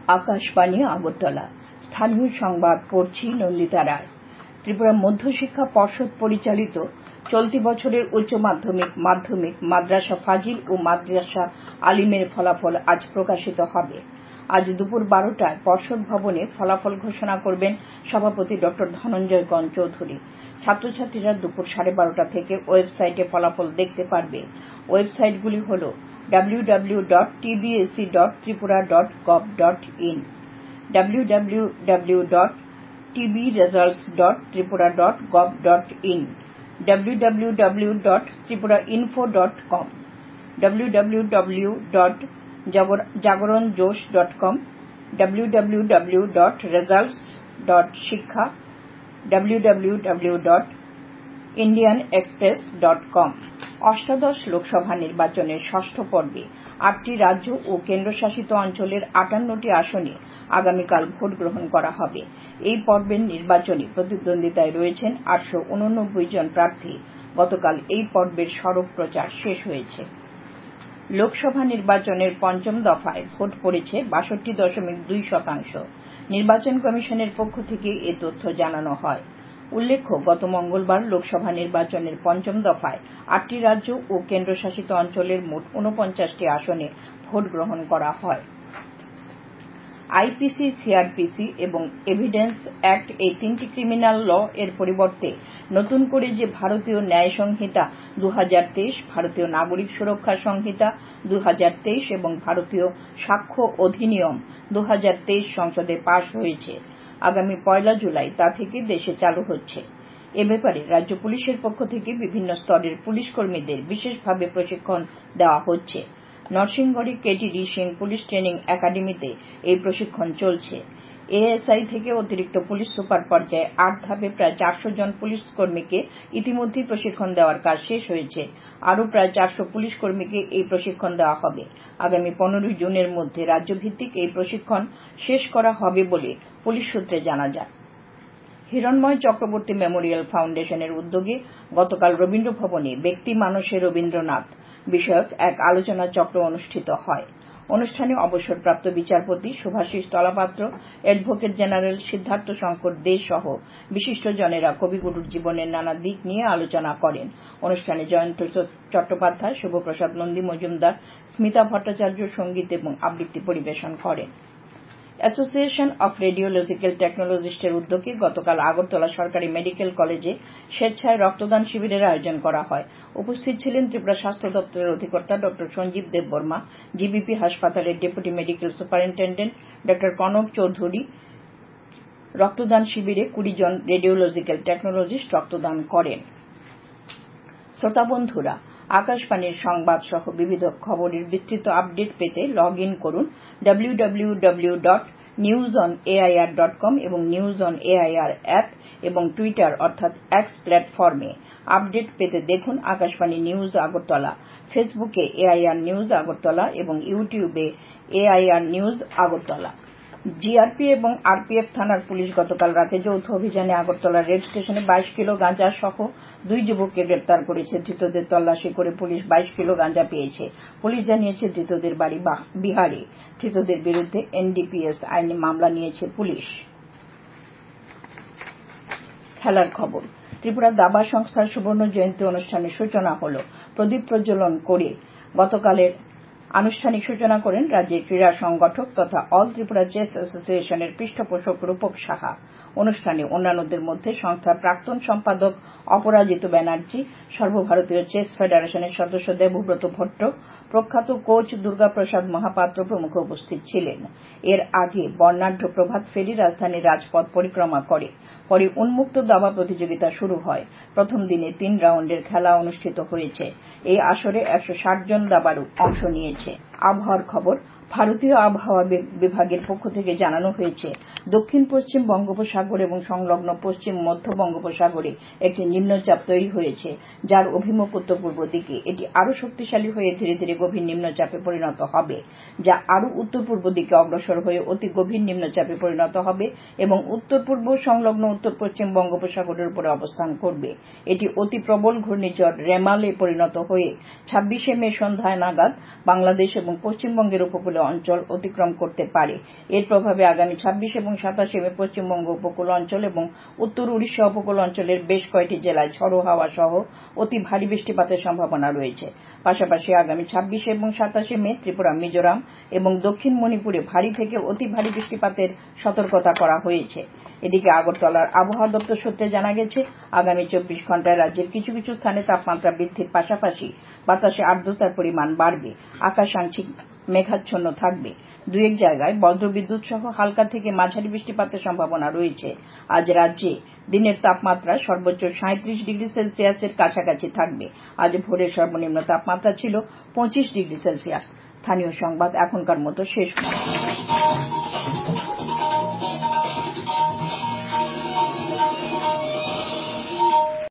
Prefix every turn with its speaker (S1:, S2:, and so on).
S1: আকাশবাণী আগরতলা। স্থানীয় সংবাদ পড়ছি নন্দিতা রায়। ত্রিপুরা মধ্যশিক্ষা পর্ষদ পরিচালিত চলতি বছরের উচ্চ মাধ্যমিক, মাধ্যমিক, মাদ্রাসা ফাজিল ও মাদ্রাসা আলিমের ফলাফল আজ প্রকাশিত হবে। আজ দুপুর 12টায় পর্ষদ ভবনে ফলাফল ঘোষণা করবেন সভাপতি ড ধনঞ্জয় গণ চৌধুরী। ছাত্রছাত্রীরা দুপুর 12:30 থেকে ওয়েবসাইটে ফলাফল দেখতে পারবে। ওয়েবসাইটগুলি হল www.tbsc.tripura.gov.in, www.tbresults.tripura.gov.in, www.tripurainfo.com, www.jagoranjosh.com, www.results.শিক্ষা, www.indianexpress.com। অষ্টাদশ লোকসভা নির্বাচনের ষষ্ঠ পর্বে 8টি রাজ্য ও কেন্দ্রশাসিত অঞ্চলের 58টি আসনে আগামীকাল ভোট গ্রহণ করা হবে। এই পর্বের নির্বাচনী প্রতিদ্বন্দ্বিতায় রয়েছেন 889 জন প্রার্থী। গতকাল এই পর্বের সরব প্রচার শেষ হয়েছে। লোকসভা নির্বাচনের পঞ্চম দফায় ভোট পড়েছে 62.2%। নির্বাচন কমিশনের পক্ষ থেকে এ তথ্য জানানো হয়। উল্লেখ্য, গত মঙ্গলবার লোকসভা নির্বাচনের পঞ্চম দফায় 8টি রাজ্য ও কেন্দ্রশাসিত অঞ্চলের মোট 49টি আসনে ভোট গ্রহণ করা হয়। আইপিসি, সিআরপিসি এবং এভিডেন্স অ্যাক্ট এই তিনটি ক্রিমিনাল ল এর পরিবর্তে নতুন করে যে ভারতীয় ন্যায় সংহিতা 2023, ভারতীয় নাগরিক সুরক্ষা সংহিতা 2023 এবং ভারতীয় সাক্ষ্য অধিনিয়ম 2023 সংসদে পাশ হয়েছে, আগামী 1 জুলাই তা থেকে দেশে চালু হচ্ছে। এ ব্যাপারে রাজ্য পুলিশের পক্ষ থেকে বিভিন্ন স্তরের পুলিশ কর্মীদের বিশেষভাবে প্রশিক্ষণ দেওয়া হচ্ছে। নরসিংগড়ে কেটিডি সিং পুলিশ ট্রেনিং একাডেমিতে এই প্রশিক্ষণ চলছে। এএসআই থেকে অতিরিক্ত পুলিশ সুপার পর্যায়ে 8 ধাপে প্রায় 400 জন পুলিশ কর্মীকে ইতিমধ্যেই প্রশিক্ষণ দেওয়ার কাজ শেষ হয়েছে। আরও প্রায় 400 পুলিশ কর্মীকে এই প্রশিক্ষণ দেওয়া হবে। আগামী 15 জুনের মধ্যে রাজ্যভিত্তিক এই প্রশিক্ষণ শেষ করা হবে বলে পুলিশ সূত্রে জানা যায়। হিরণময় চক্রবর্তী মেমোরিয়াল ফাউন্ডেশনের উদ্যোগে গতকাল রবীন্দ্র ভবনে ব্যক্তি মানসে রবীন্দ্রনাথ বিষয়ক এক আলোচনা চক্র অনুষ্ঠিত হয়। অনুষ্ঠানে অবসরপ্রাপ্ত বিচারপতি শুভাশিস তলাপাত্র, অ্যাডভোকেট জেনারেল সিদ্ধার্থ শঙ্কর দে সহ বিশিষ্টজনেরা কবিগুরুর জীবনের নানা দিক নিয়ে আলোচনা করেন। অনুষ্ঠানে জয়ন্ত চট্টোপাধ্যায়, শুভপ্রসাদ নন্দী মজুমদার, স্মিতা ভট্টাচার্য সঙ্গীত এবং আবৃত্তি পরিবেশন করেন। অ্যাসোসিয়েশন অফ রেডিওলজিক্যাল টেকনোলজিস্টের উদ্যোগে গতকাল আগরতলা সরকারি মেডিকেল কলেজে স্বেচ্ছায় রক্তদান শিবিরের আয়োজন করা হয়। উপস্থিত ছিলেন ত্রিপুরা স্বাস্থ্য দপ্তরের অধিকর্তা ড সঞ্জীব দেববর্মা, জিবিপি হাসপাতালের ডেপুটি মেডিকেল সুপারিনটেন্ডেন্ট ড কনক চৌধুরী। রক্তদান শিবিরে 20 জন রেডিওলজিক্যাল টেকনোলজিস্ট রক্তদান করেন। শ্রোতা বন্ধুরা, আকাশবাণীর সংবাদ সহ বিবিধ খবরের বিস্তৃত আপডেট পেতে লগ ইন করুন www.newsonair.com এবং নিউজ অন এআইআর অ্যাপ এবং টুইটার অর্থাৎ এক্স প্ল্যাটফর্মে। আপডেট পেতে দেখুন আকাশবাণী নিউজ আগরতলা, ফেসবুকে এআইআর নিউজ আগরতলা এবং ইউটিউবে এআইআর নিউজ আগরতলা। জিআরপি এবং আরপিএফ থানার পুলিশ গতকাল রাতে যৌথ অভিযানে আগরতলা রেল স্টেশনে 22 কিলো গাঁজা সহ 2 যুবককে গ্রেপ্তার করেছে। ধৃতদের তল্লাশি করে পুলিশ 22 কিলো গাঁজা পেয়েছে। পুলিশ জানিয়েছে ধৃতদের বাড়ি বিহারে। ধৃতদের বিরুদ্ধে এনডিপিএস আইনে মামলা নিয়েছে পুলিশ। খেলার খবর। ত্রিপুরা দাবা সংস্থার সুবর্ণ জয়ন্তী অনুষ্ঠানের সূচনা হল। প্রদীপ প্রজ্বলন করে গতকালের আনুষ্ঠানিক সূচনা করেন রাজ্যের ক্রীড়া সংগঠক তথা অল ত্রিপুরা চেস অ্যাসোসিয়েশনের পৃষ্ঠপোষক রূপক সাহা। অনুষ্ঠানে অন্যান্যদের মধ্যে সংস্থার প্রাক্তন সম্পাদক অপরাজিত ব্যানার্জি, সর্বভারতীয় চেস ফেডারেশনের সদস্য দেবব্রত ভট্ট, প্রখ্যাত কোচ দুর্গাপ্রসাদ মহাপাত্র প্রমুখ উপস্থিত ছিলেন। এর আগে বর্ণাঢ্য প্রভাত ফেরি রাজধানীর রাজপথ পরিক্রমা করে। পরে উন্মুক্ত দাবা প্রতিযোগিতা শুরু হয়। প্রথম দিনে 3 রাউন্ডের খেলা অনুষ্ঠিত হয়েছে। এই আসরে 160 জন দাবাড়ু অংশ নিয়েছে। আবহাওয়ার খবর। ভারতীয় আবহাওয়া বিভাগের পক্ষ থেকে জানানো হয়েছে, দক্ষিণ পশ্চিম বঙ্গোপসাগর এবং সংলগ্ন পশ্চিম মধ্য বঙ্গোপসাগরে একটি নিম্নচাপ তৈরি হয়েছে, যার অভিমুখ উত্তর পূর্ব দিকে। এটি আরও শক্তিশালী হয়ে ধীরে ধীরে গভীর নিম্নচাপে পরিণত হবে, যা আরও উত্তর পূর্ব দিকে অগ্রসর হয়ে অতি গভীর নিম্নচাপে পরিণত হবে এবং উত্তর পূর্ব সংলগ্ন উত্তর পশ্চিম বঙ্গোপসাগরের উপরে অবস্থান করবে। এটি অতি প্রবল ঘূর্ণিঝড় রেমালে পরিণত হয়ে 26 মে সন্ধ্যায় নাগাদ বাংলাদেশ এবং পশ্চিমবঙ্গের উপকূলে উপকূলীয় অঞ্চল অতিক্রম করতে পারে। এর প্রভাবে আগামী 26 এবং 27 মে পশ্চিমবঙ্গ উপকূল অঞ্চল এবং উত্তর উড়িষ্যা উপকূল অঞ্চলের বেশ কয়েকটি জেলায় ঝড়ো হাওয়া সহ অতি ভারী বৃষ্টিপাতের সম্ভাবনা রয়েছে। পাশাপাশি আগামী 26 এবং 27 মে ত্রিপুরা, মিজোরাম এবং দক্ষিণ মণিপুরে ভারী থেকে অতি ভারী বৃষ্টিপাতের সতর্কতা করা হয়েছে। এদিকে আগরতলার আবহাওয়া দপ্তর সূত্রে জানা গেছে, আগামী 24 ঘণ্টায় রাজ্যের কিছু কিছু স্থানে তাপমাত্রা বৃদ্ধির পাশাপাশি বাতাসে আর্দ্রতার পরিমাণ বাড়বে, আকাশ আংশিক মেঘাচ্ছন্ন থাকবে। দু এক জায়গায় বজ্রবিদ্যুৎ সহ হালকা থেকে মাঝারি বৃষ্টিপাতের সম্ভাবনা রয়েছে। আজ রাজ্যে দিনের তাপমাত্রা সর্বোচ্চ 37 ডিগ্রি সেলসিয়াসের কাছাকাছি থাকবে। আজ ভোরের সর্বনিম্ন তাপমাত্রা ছিল 25 ডিগ্রি সেলসিয়াস। স্থানীয় সংবাদ এখনকার মতো শেষ।